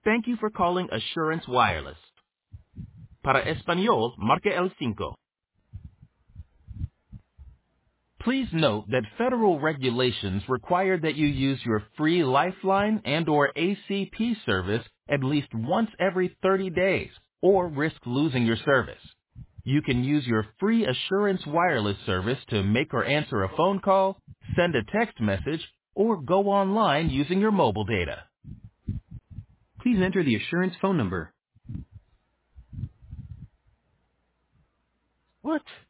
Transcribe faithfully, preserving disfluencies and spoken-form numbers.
Thank you for calling Assurance Wireless. Para Español, marque el cinco. Please note that federal regulations require that you use your free Lifeline and or A C P service at least once every thirty days or risk losing your service. You can use your free Assurance Wireless service to make or answer a phone call, send a text message, or go online using your mobile data. Please enter the Assurance phone number. What?